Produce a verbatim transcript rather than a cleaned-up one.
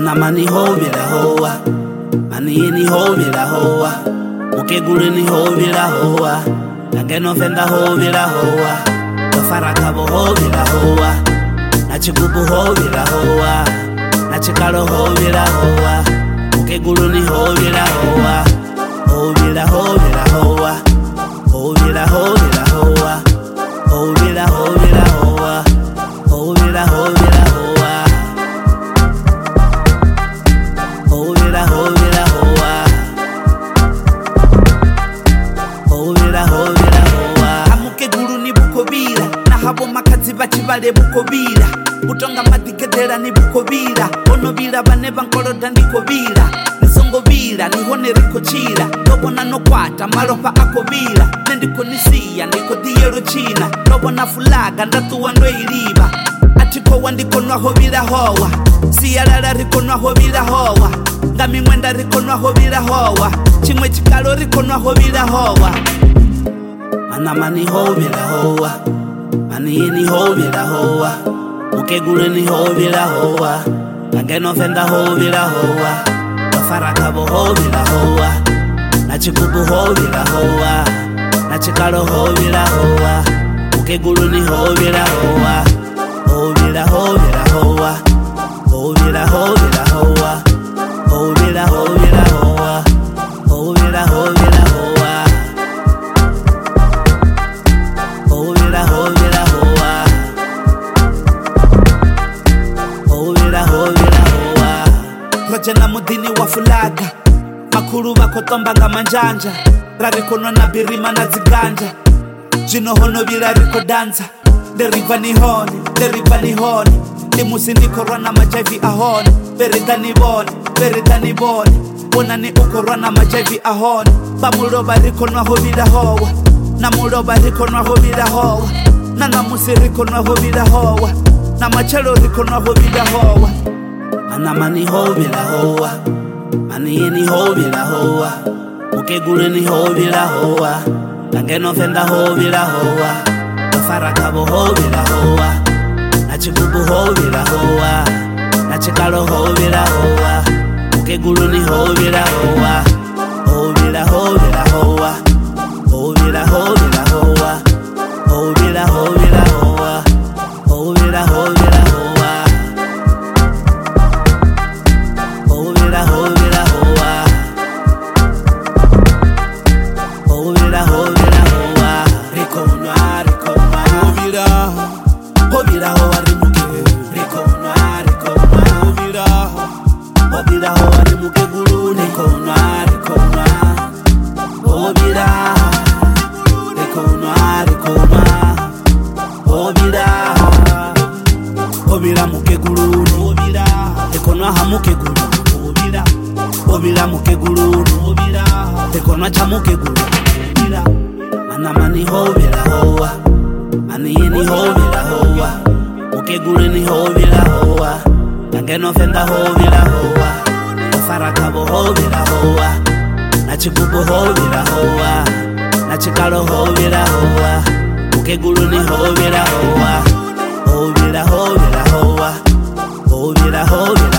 Mana mani hovira hoa, mani ini hovira hoa, ukegulu ni hovira hoa, nageno fenda hovira hoa, wafarakabo hovira hoa, nachigubu hovira hoa, nachikalo hovira hoa, ukegulu ni hovira hoa, hovira hovira hoa, hovira hovira hoa, hovira hovira hoa, hovira hovira hoa. Hovira, hovira, hoa. Hovira, hovira, hoa. Hamuke guru ni bukobira, na habo makazi bachibale bukobira. Utonga madigedera ni bukobira, ono bira bane bankoloda ndikobira. Nisongo bira, nihone rikochira, nobona no kwata maropa akobira. Nendiko nisiya, niko diero china, nobona fulaga ndatuwa ndo iriba. Atiko wandiko nwa hovira hoa, siyalala riko nwa hovira hoa. Ngami mwenda riko nwa hovira hoa, chimwe chikalo riko nwa hovira hoa. Mana mani hovira hoa, mani ini hovira hoa, ukegulu ni hovira hoa, nageno fenda hovira hoa, wafarakabo hovira hoa, nachikubu hovira hoa, nachikalo hovira hoa, ukegulu ni hovira hoa, hovira hovira hoa, hovira hovira hoa. Hovira, hovira, hoa. Hovira, hovira, hoa. Hovira, hovira, hoa. Hovira, hovira, hoa. Rojena mudini wa fulaga, makuru bakotomba nga manjanja, rarikono na birima na ziganja, jino hono bira riko danza, deriva ni honi, deriva ni honi, limusi ni korona majavi ahoni, berida ni boni, berida ni boni, wona ni ukorona majavi ahoni. Bamuloba riko nwa hovira hoa, na muloba riko nwa hovira hoa, na namusi riko nwa hovira hoa, na machelo riko nwa hovira hoa. Mana mani hovira hoa, mani ini hovira hoa, ukegulu ni hovira hoa, nageno fenda hovira hoa, wafarakabo hovira hoa, nachigubu hovira hoa, nachikalo hovira hoa, ukegulu ni hovira hoa, hovira hovira hoa, hovira hovira hoa, hovira hovira hoa, hovira hovira hoa, hovira hovira hoa, hovira hovira hoa. Riko nwa, riko nwa, hovira, hovira hoa rimuke, riko nwa, riko nwa, hovira, hovira hoa rimuke gulu, riko nwa, riko nwa, hovira, riko nwa, riko nwa, hovira, hovira muke gulu, hovira, riko nwa hamuke gulu, hovira, hovira muke gulu, hovira, riko nwa chamuke gulu, hovira. Mana mani hovira hoa, mani ini hovira hoa, ukegulu ni hovira hoa, nageno fenda hovira hoa, wafarakabo hovira hoa, nachigubu hovira hoa, nachikalo hovira hoa, ukegulu ni hovira hoa, hovira hovira hoa, hovira hovira